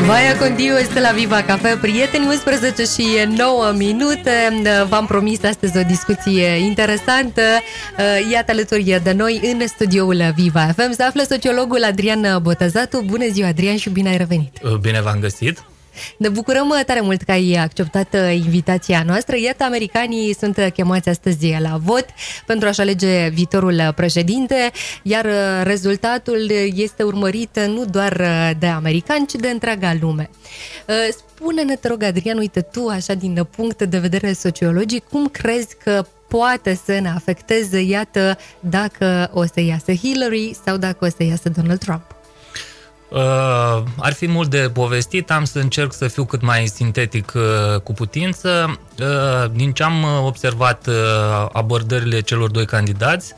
Vaia continuă, este la Viva Cafea, prieteni, 11 și 9 minute. V-am promis astăzi o discuție interesantă. Iată alături de noi în studioul Viva FM se află sociologul Adrian Botezatu. Bună ziua, Adrian, și bine ai revenit! Bine v-am găsit! Ne bucurăm tare mult că ai acceptat invitația noastră. Iată, americanii sunt chemați astăzi la vot pentru a-și alege viitorul președinte, iar rezultatul este urmărit nu doar de americani, ci de întreaga lume. Spune-ne, te rog, Adrian, uite tu, așa din punct de vedere sociologic, cum crezi că poate să ne afecteze, iată, dacă o să iasă Hillary sau dacă o să iasă Donald Trump? Ar fi mult de povestit, am să încerc să fiu cât mai sintetic cu putință. Din ce am observat abordările celor doi candidați,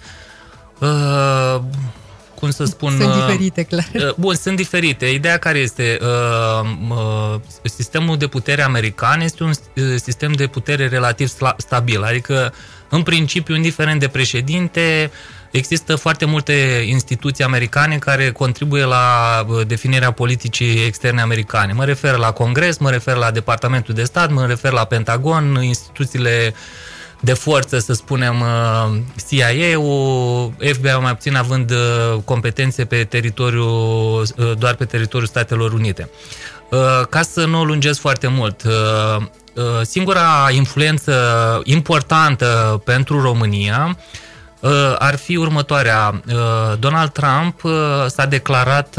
cum să spun... Sunt diferite, clar. Bun, sunt diferite. Ideea care este? Sistemul de putere american este un sistem de putere relativ stabil, adică în principiu, indiferent de președinte, există foarte multe instituții americane care contribuie la definirea politicii externe americane. Mă refer la Congres, mă refer la Departamentul de Stat, mă refer la Pentagon, instituțiile de forță, să spunem, CIA-ul, FBI mai puțin având competențe pe doar pe teritoriul Statelor Unite. Ca să nu o lungesc foarte mult, singura influență importantă pentru România ar fi următoarea. Donald Trump s-a declarat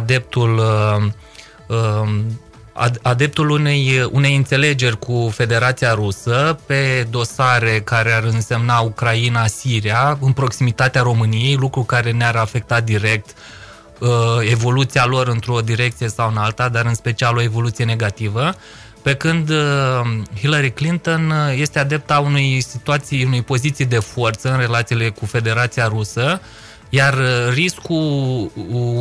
adeptul unei înțelegeri cu Federația Rusă pe dosare care ar însemna Ucraina, Siria, în proximitatea României, lucru care ne-ar afecta direct evoluția lor într-o direcție sau în alta, dar în special o evoluție negativă. Pe când Hillary Clinton este adepta unei poziții de forță în relațiile cu Federația Rusă, iar riscul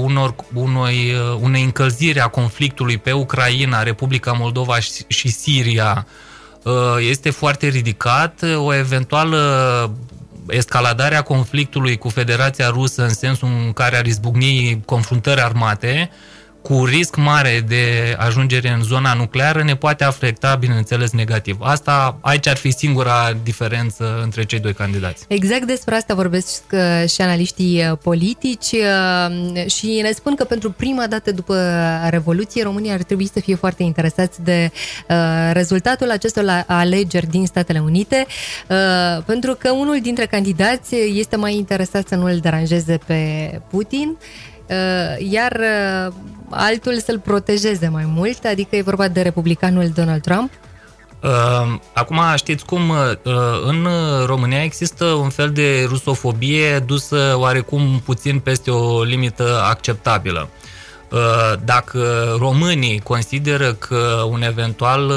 unei încălziri a conflictului pe Ucraina, Republica Moldova și Siria este foarte ridicat. O eventuală escaladare a conflictului cu Federația Rusă în sensul în care ar izbucni confruntări armate, cu risc mare de ajungere în zona nucleară, ne poate afecta, bineînțeles, negativ. Aici ar fi singura diferență între cei doi candidați. Exact despre asta vorbesc și analiștii politici și ne spun că pentru prima dată după Revoluție, România ar trebui să fie foarte interesați de rezultatul acestor alegeri din Statele Unite, pentru că unul dintre candidați este mai interesat să nu îl deranjeze pe Putin, iar altul să-l protejeze mai mult, adică e vorba de republicanul Donald Trump. Acum știți cum, în România există un fel de rusofobie dusă oarecum puțin peste o limită acceptabilă. Dacă românii consideră că un eventual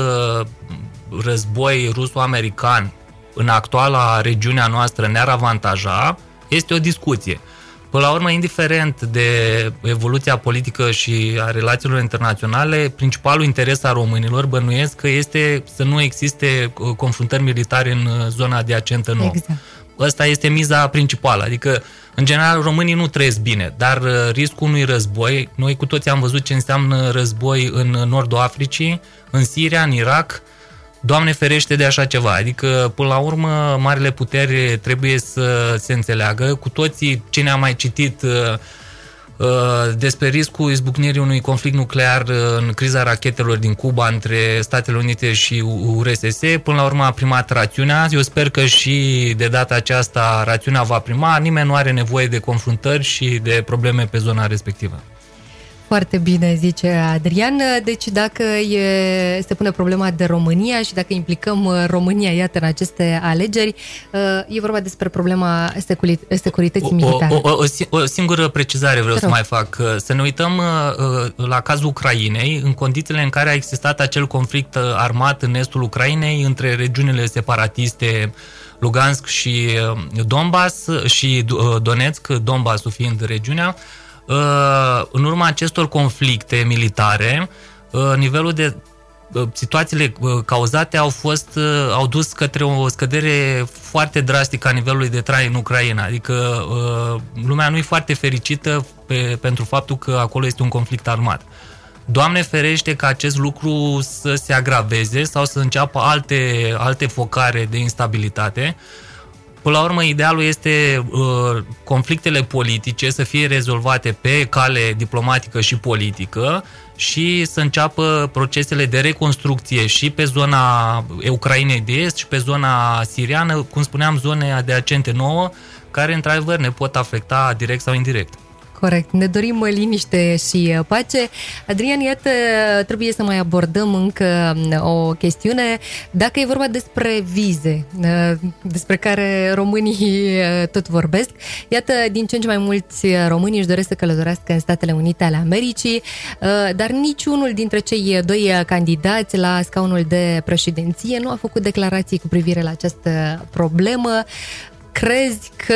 război ruso-american în actuala regiunea noastră ne-ar avantaja, este o discuție. Până la urmă, indiferent de evoluția politică și a relațiilor internaționale, principalul interes a românilor, bănuiesc că este să nu existe confruntări militare în zona adiacentă nouă. Exact. Ăsta este miza principală, adică, în general, românii nu trăiesc bine, dar riscul unui război, noi cu toții am văzut ce înseamnă război în nordul Africii, în Siria, în Irak. Doamne ferește de așa ceva, adică până la urmă marile puteri trebuie să se înțeleagă. Cu toții, cine a mai citit despre riscul izbucnirii unui conflict nuclear în criza rachetelor din Cuba între Statele Unite și URSS, până la urmă a primat rațiunea. Eu sper că și de data aceasta rațiunea va prima, nimeni nu are nevoie de confruntări și de probleme pe zona respectivă. Foarte bine, zice Adrian. Deci dacă se pune problema de România și dacă implicăm România, iată, în aceste alegeri, e vorba despre problema securității militare. O singură precizare vreau să mai fac. Să ne uităm la cazul Ucrainei, în condițiile în care a existat acel conflict armat în estul Ucrainei între regiunile separatiste Lugansk și Donbass și Donetsk, Donbassul fiind regiunea. În urma acestor conflicte militare, nivelul de situațiile cauzate au dus către o scădere foarte drastică a nivelului de trai în Ucraina. Adică lumea nu e foarte fericită pentru faptul că acolo este un conflict armat. Doamne ferește ca acest lucru să se agraveze sau să înceapă alte focare de instabilitate. Până la urmă, idealul este conflictele politice să fie rezolvate pe cale diplomatică și politică și să înceapă procesele de reconstrucție și pe zona Ucrainei de Est și pe zona siriană, cum spuneam, zone adiacente nouă, care într-adevăr ne pot afecta direct sau indirect. Corect. Ne dorim liniște și pace. Adrian, iată, trebuie să mai abordăm încă o chestiune. Dacă e vorba despre vize, despre care românii tot vorbesc, iată, din ce în ce mai mulți români își doresc să călătorească în Statele Unite ale Americii, dar niciunul dintre cei doi candidați la scaunul de președinție nu a făcut declarații cu privire la această problemă. Crezi că,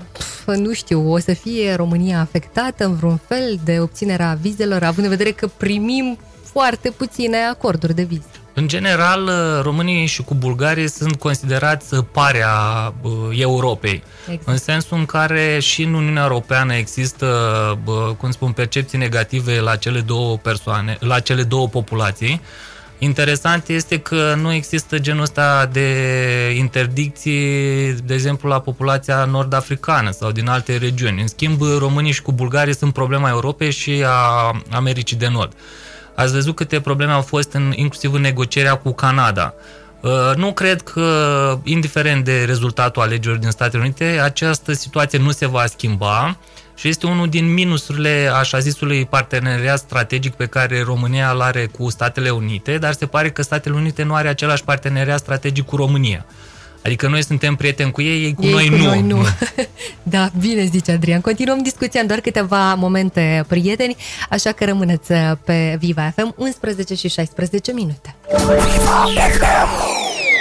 nu știu, o să fie România afectată în vreun fel de obținerea vizelor, având în vedere că primim foarte puține acorduri de viză? În general, românii și cu bulgarii sunt considerați parea Europei. Exact. În sensul în care și în Uniunea Europeană există, cum spun, percepții negative la cele două populații. Interesant este că nu există genul ăsta de interdicții, de exemplu, la populația nord-africană sau din alte regiuni. În schimb, românii și cu bulgarii sunt problema Europei și a Americii de Nord. Ați văzut câte probleme au fost inclusiv în negocierea cu Canada. Nu cred că, indiferent de rezultatul alegerilor din Statele Unite, această situație nu se va schimba și este unul din minusurile așa zisului parteneriat strategic pe care România îl are cu Statele Unite, dar se pare că Statele Unite nu are același parteneriat strategic cu România. Adică noi suntem prieteni cu ei cu noi nu. Da, bine zice Adrian. Continuăm discuția în doar câteva momente, prieteni, așa că rămâneți pe Viva FM, 11 și 16 minute. Viva FM.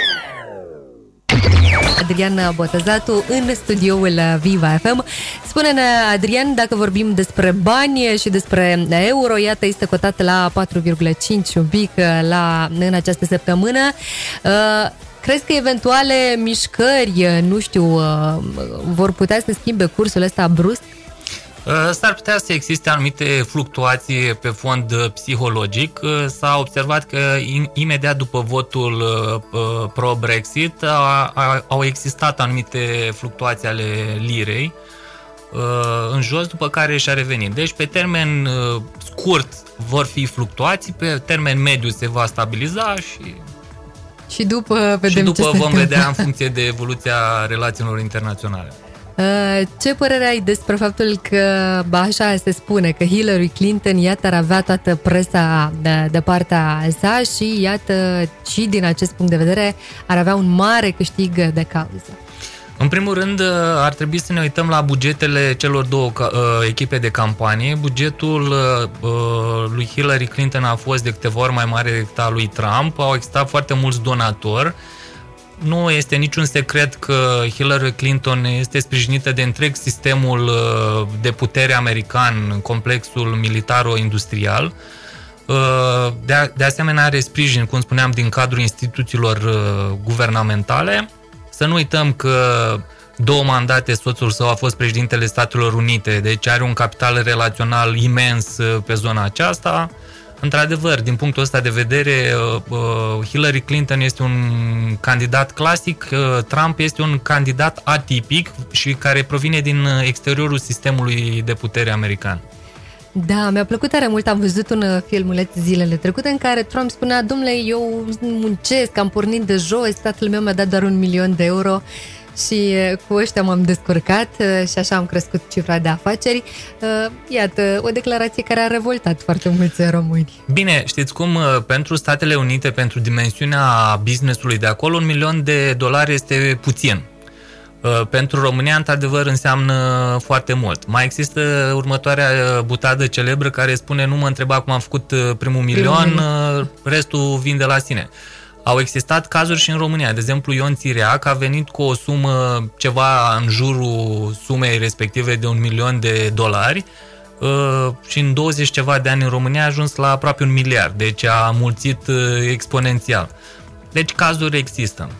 Adrian Botezatu în studioul Viva FM. Spune-ne, Adrian, dacă vorbim despre bani și despre euro, iată, este cotat la 4,5 un pic în această săptămână. Crezi că eventuale mișcări, nu știu, vor putea să schimbe cursul ăsta brusc? S-ar putea să existe anumite fluctuații pe fond psihologic. S-a observat că imediat după votul pro-Brexit au existat anumite fluctuații ale lirei în jos, după care și-a revenit. Deci pe termen scurt vor fi fluctuații, pe termen mediu se va stabiliza și după vom vedea în funcție de evoluția relațiilor internaționale. Ce părere ai despre faptul că, așa se spune, că Hillary Clinton, iată, ar avea toată presa de partea sa și, iată, și din acest punct de vedere ar avea un mare câștig de cauză? În primul rând, ar trebui să ne uităm la bugetele celor două echipe de campanie. Bugetul lui Hillary Clinton a fost de câteva ori mai mare decât al lui Trump. Au existat foarte mulți donatori. Nu este niciun secret că Hillary Clinton este sprijinită de întreg sistemul de putere american, complexul militaro-industrial. De asemenea, are sprijin, cum spuneam, din cadrul instituțiilor guvernamentale. Să nu uităm că 2 mandate soțul său a fost președintele Statelor Unite, deci are un capital relațional imens pe zona aceasta. Într-adevăr, din punctul ăsta de vedere, Hillary Clinton este un candidat clasic, Trump este un candidat atipic și care provine din exteriorul sistemului de putere american. Da, mi-a plăcut tare mult, am văzut un filmuleț zilele trecute în care Trump spunea: domnule, eu muncesc, am pornit de jos, tatăl meu mi-a dat doar €1.000.000 și cu ăștia m-am descurcat și așa am crescut cifra de afaceri. Iată, o declarație care a revoltat foarte mulți români. Bine, știți cum, pentru Statele Unite, pentru dimensiunea business-ului de acolo, $1.000.000 este puțin. Pentru România, într-adevăr, înseamnă foarte mult. Mai există următoarea butadă celebră care spune: nu mă întreba cum am făcut primul milion, restul vin de la sine. Au existat cazuri și în România. De exemplu, Ion Țireac a venit cu o sumă ceva în jurul sumei respective de $1.000.000 și în 20 ceva de ani în România a ajuns la aproape 1 miliard. Deci a mulțit exponențial. Deci cazuri există.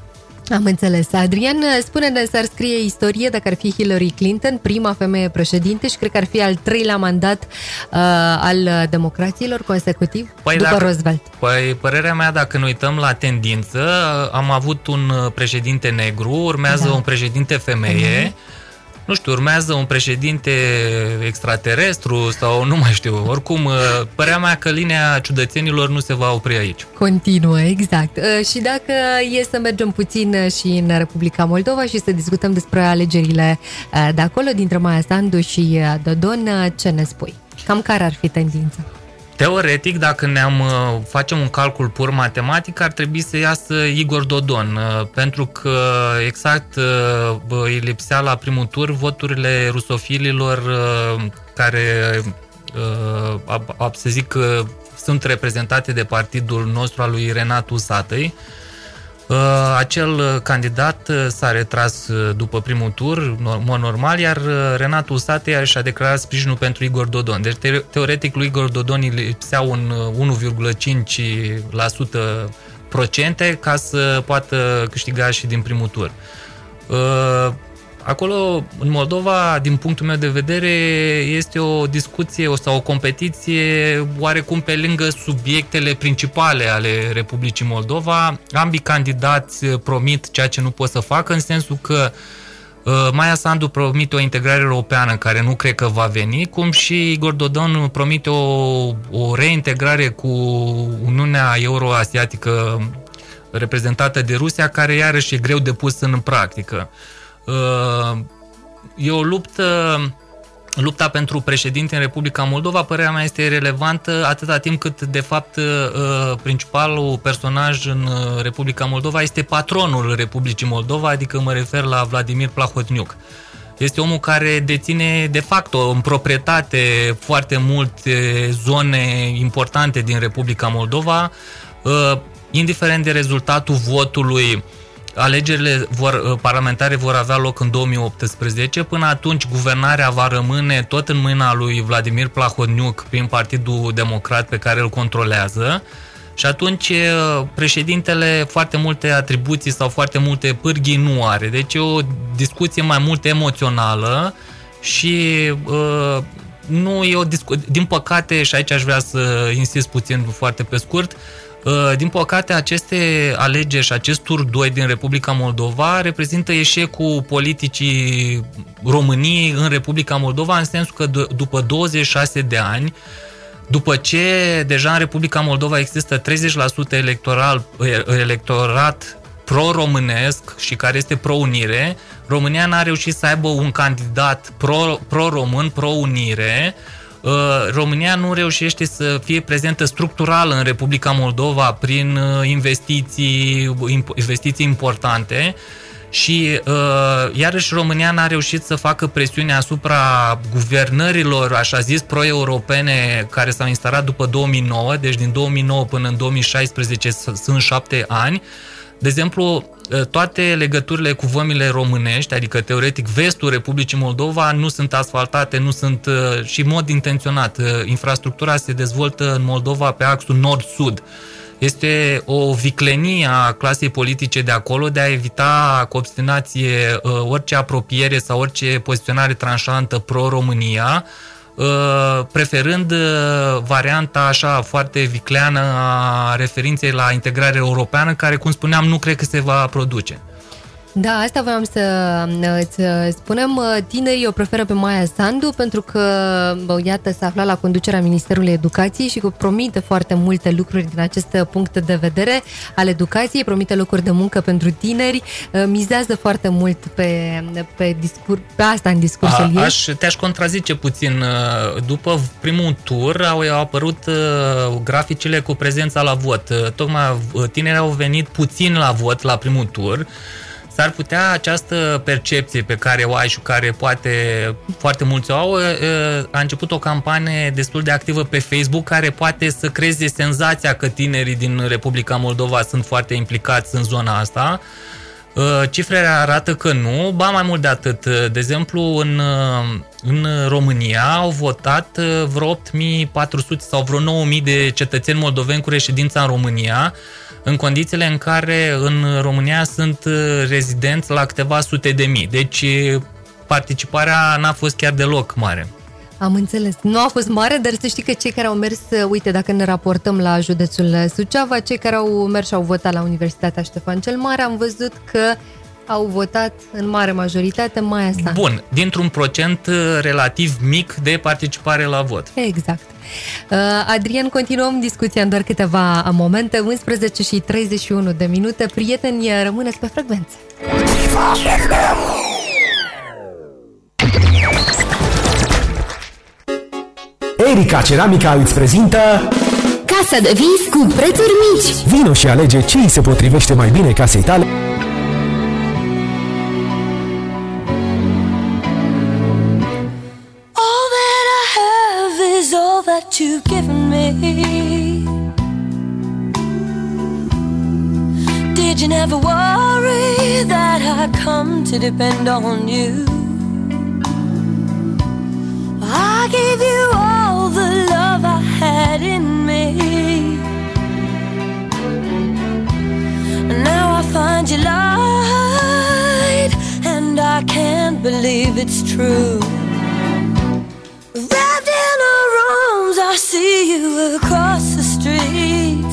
Am înțeles. Adrian, spune-ne, s-ar scrie istorie dacă ar fi Hillary Clinton, prima femeie președinte și cred că ar fi al 3-lea mandat al democrațiilor consecutiv după Roosevelt. Păi, părerea mea, dacă ne uităm la tendință, am avut un președinte negru, urmează un președinte femeie, nu știu, urmează un președinte extraterestru sau nu mai știu. Oricum, părea mea că linia ciudățenilor nu se va opri aici. Continuă, exact. Și dacă e să mergem puțin și în Republica Moldova și să discutăm despre alegerile de acolo, dintre Maia Sandu și Dodon, ce ne spui? Cam care ar fi tendința? Teoretic, dacă facem un calcul pur matematic, ar trebui să iasă Igor Dodon, pentru că exact îi lipsea la primul tur voturile rusofililor care, să zic, sunt reprezentate de partidul nostru al lui Renatu Usatăi. Acel candidat s-a retras după primul tur, în mod normal, iar Renatu Usatăi și-a declarat sprijinul pentru Igor Dodon. Deci, teoretic, lui Igor Dodon îi lipsea un 1,5% ca să poată câștiga și din primul tur. Acolo, în Moldova, din punctul meu de vedere, este o discuție sau o competiție oarecum pe lângă subiectele principale ale Republicii Moldova. Ambii candidați promit ceea ce nu pot să facă, în sensul că Maia Sandu promite o integrare europeană care nu cred că va veni, cum și Igor Dodon promite o reintegrare cu Uniunea Euroasiatică reprezentată de Rusia, care iarăși e greu de pus în practică. E o lupta pentru președinte în Republica Moldova, părerea mea este relevantă atâta timp cât, de fapt, principalul personaj în Republica Moldova este patronul Republicii Moldova, adică mă refer la Vladimir Plahotniuc. Este omul care deține, de fapt, în proprietate foarte multe zone importante din Republica Moldova, indiferent de rezultatul votului. Alegerile parlamentare vor avea loc în 2018. Până atunci, guvernarea va rămâne tot în mâna lui Vladimir Plahotniuc prin Partidul Democrat pe care îl controlează. Și atunci președintele foarte multe atribuții sau foarte multe pârghii nu are. Deci e o discuție mai mult emoțională și nu e o discuție. Din păcate, și aici aș vrea să insist puțin foarte pe scurt, din păcate, aceste alegeri și acest tur 2 din Republica Moldova reprezintă eșecul politicii României în Republica Moldova, în sensul că după 26 de ani, după ce deja în Republica Moldova există 30% electorat pro-românesc și care este pro-unire, România n-a reușit să aibă un candidat pro-român, pro-unire. România nu reușește să fie prezentă structural în Republica Moldova prin investiții importante și iarăși România n-a reușit să facă presiune asupra guvernărilor, așa zis, pro-europene care s-au instalat după 2009, deci din 2009 până în 2016 sunt 7 ani. De exemplu, toate legăturile cu vămile românești, adică teoretic vestul Republicii Moldova, nu sunt asfaltate, nu sunt și în mod intenționat. Infrastructura se dezvoltă în Moldova pe axul nord-sud. Este o viclenie a clasei politice de acolo de a evita cu obstinație orice apropiere sau orice poziționare tranșantă pro-România, preferând varianta așa foarte vicleană a referinței la integrare europeană, care, cum spuneam, nu cred că se va produce. Da, asta voiam să îți spunem. Tinerii o preferă pe Maia Sandu pentru că, iată, s-a aflat la conducerea Ministerului Educației și că promite foarte multe lucruri din acest punct de vedere al educației, promite locuri de muncă pentru tineri, mizează foarte mult pe asta în discursul ei. Te-aș contrazice puțin. După primul tur au apărut graficele cu prezența la vot. Tocmai tinerii au venit puțin la vot la primul tur. S-ar putea această percepție pe care o ai și care poate foarte mulți o au, a început o campanie destul de activă pe Facebook care poate să creeze senzația că tinerii din Republica Moldova sunt foarte implicați în zona asta. Cifrele arată că nu, ba mai mult de atât. De exemplu, în România au votat vreo 8.400 sau vreo 9.000 de cetățeni moldoveni cu reședința în România. în condițiile în care în România sunt rezidenți la câteva sute de mii. Deci participarea n-a fost chiar deloc mare. Am înțeles. Nu a fost mare, dar să știi că cei care au mers, uite, dacă ne raportăm la județul Suceava, cei care au mers și au votat la Universitatea Ștefan cel Mare, am văzut că au votat în mare majoritate Maia Sandu. Bun, dintr-un procent relativ mic de participare la vot. Exact. Adrian, continuăm discuția în doar câteva momente, 11 și 31 de minute. Prieteni, rămâneți pe frecvență. Erica Ceramica îți prezintă Casa de vis cu prețuri mici. Vino și alege ce îi se potrivește mai bine casei tale. All that I have is all that you've given me. Did you never worry that I come to depend on you? I gave you all the love I had in me, and now I find you lied, and I can't believe it's true. Wrapped in her arms, I see you across the street.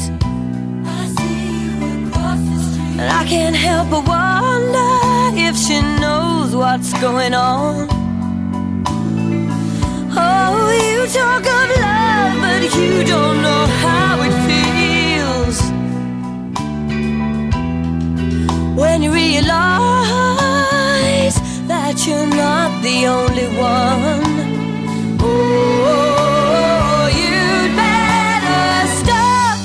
And I can't help but wonder if she knows what's going on. Oh, you talk of love, but you don't know how it feels when you realize that you're not the only one. Oh, you'd better stop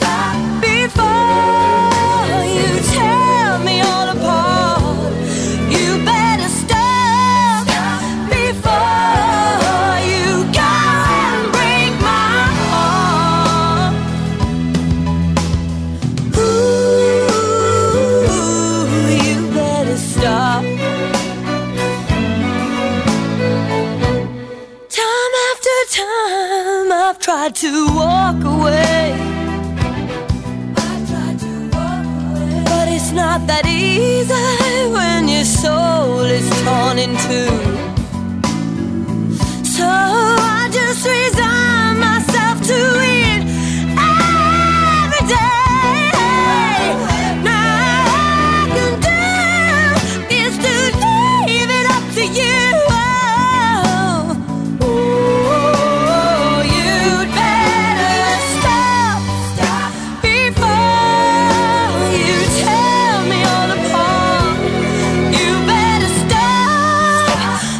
before you tear me all apart. You better stop before you go and break my heart. Ooh, you better stop. Time after time I've tried to walk away. But it's not that easy when your soul is torn in two. So I just resign myself to it every day. Now all I can do is to leave it up to you. Oh, you'd better stop before you tear me all apart. You better stop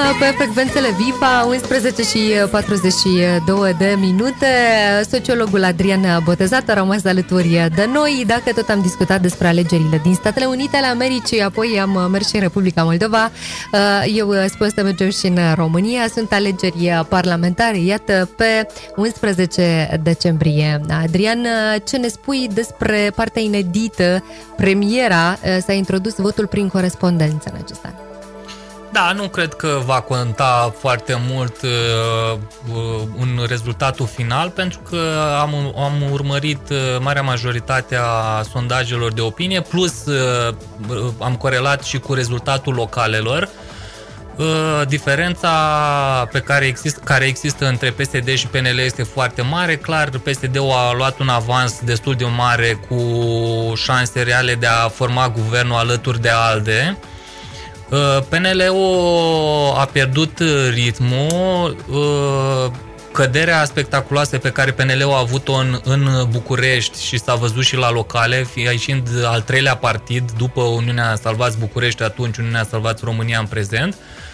pe frecvențele Viva, 11 și 42 de minute. Sociologul Adrian Botezat a rămas alături de noi. Dacă tot am discutat despre alegerile din Statele Unite ale Americii, apoi am mers și în Republica Moldova, eu spun să mergem și în România. Sunt alegeri parlamentare, iată, pe 11 decembrie. Adrian, ce ne spui despre partea inedită? Premiera s-a introdus votul prin corespondență în acest an. Da, nu cred că va conta foarte mult în rezultatul final, pentru că am urmărit marea majoritate a sondajelor de opinie, plus am corelat și cu rezultatul localelor. Diferența care există între PSD și PNL este foarte mare. Clar, PSD-ul a luat un avans destul de mare cu șanse reale de a forma guvernul alături de ALDE. PNL-ul a pierdut ritmul. Căderea spectaculoasă pe care PNL-ul a avut-o în București și s-a văzut și la locale, ieșind al treilea partid după Uniunea Salvați București, atunci Uniunea Salvați România în prezent,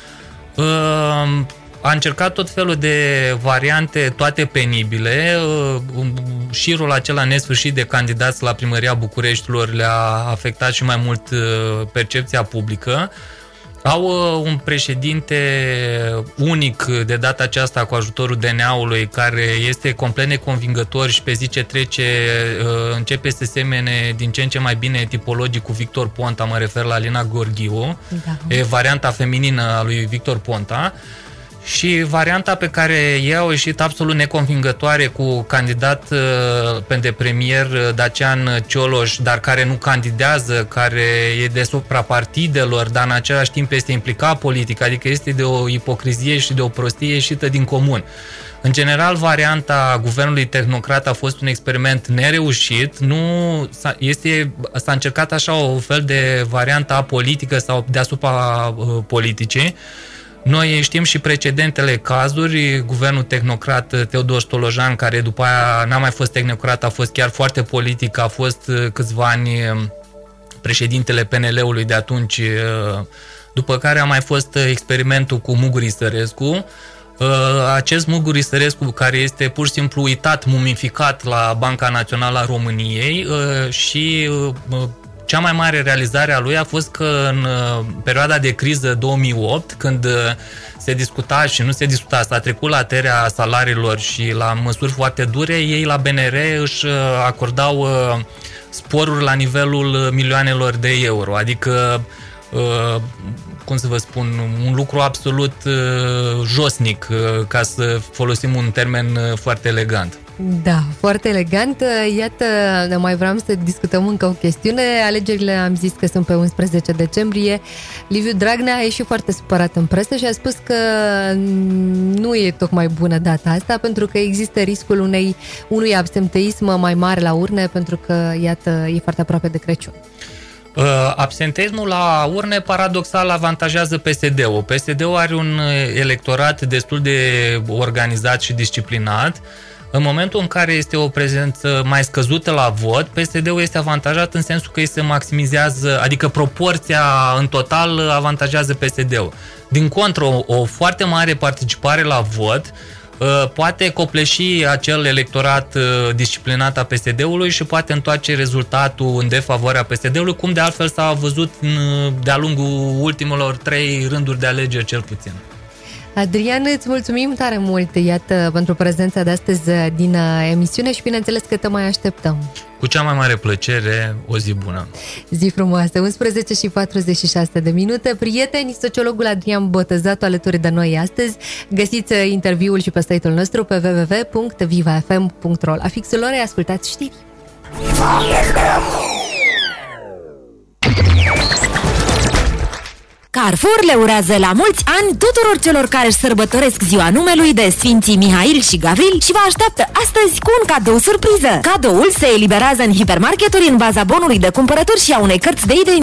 a încercat tot felul de variante, toate penibile. Șirul acela nesfârșit de candidați la primăria Bucureștilor le-a afectat și mai mult percepția publică. Au un președinte unic de data aceasta cu ajutorul DNA-ului, care este complet neconvingător și pe zi ce trece începe să semene din ce în ce mai bine tipologic cu Victor Ponta, mă refer la Alina Gorghiu, da. E varianta feminină a lui Victor Ponta. Și varianta pe care ei au ieșit absolut neconvingătoare cu candidat pentru premier Dacian Cioloș, dar care nu candidează, care e deasupra partidelor, dar în același timp este implicat politic, adică este de o ipocrizie și de o prostie ieșită din comun. În general, varianta guvernului tehnocrat a fost un experiment nereușit, s-a încercat așa o fel de variantă apolitică sau deasupra politicii. Noi știm și precedentele cazuri, guvernul tehnocrat Teodor Stolojan, care după aia n-a mai fost tehnocrat, a fost chiar foarte politic, a fost câțiva ani președintele PNL-ului de atunci, după care a mai fost experimentul cu Muguri Sărescu. Acest Muguri Sărescu, care este pur și simplu uitat, mumificat la Banca Națională a României și cea mai mare realizare a lui a fost că în perioada de criză 2008, când se discuta și nu se discuta, s-a trecut la tăierea salariilor și la măsuri foarte dure, ei la BNR își acordau sporuri la nivelul milioanelor de euro. Adică, cum să vă spun, un lucru absolut josnic, ca să folosim un termen foarte elegant. Da, foarte elegant. Iată, mai vreau să discutăm încă o chestiune. Alegerile am zis că sunt pe 11 decembrie. Liviu Dragnea a ieșit foarte supărat în presă și a spus că nu e tocmai bună data asta, pentru că există riscul unui absenteism mai mare la urne, pentru că, iată, e foarte aproape de Crăciun. Absenteismul la urne paradoxal avantajează PSD-ul. PSD-ul are un electorat destul de organizat și disciplinat. În momentul în care este o prezență mai scăzută la vot, PSD-ul este avantajat în sensul că îi se maximizează, adică proporția în total avantajează PSD-ul. Din contră, o foarte mare participare la vot poate copleși acel electorat disciplinat a PSD-ului și poate întoarce rezultatul în defavoarea PSD-ului, cum de altfel s-a văzut de-a lungul ultimelor 3 rânduri de alegeri cel puțin. Adrian, îți mulțumim tare mult, iată, pentru prezența de astăzi din emisiune și bineînțeles că te mai așteptăm. Cu cea mai mare plăcere, o zi bună. Zi frumoasă, 11 și 46 de minute. Prieteni, sociologul Adrian Botezat alături de noi astăzi. Găsiți interviul și pe site-ul nostru pe www.vivafm.ro. La fixul orei ascultați știri. Carrefour le urează la mulți ani tuturor celor care își sărbătoresc ziua numelui de Sfinții Mihail și Gavril și vă așteaptă astăzi cu un cadou surpriză. Cadoul se eliberează în hipermarketuri în baza bonului de cumpărături și a unei cărți de idei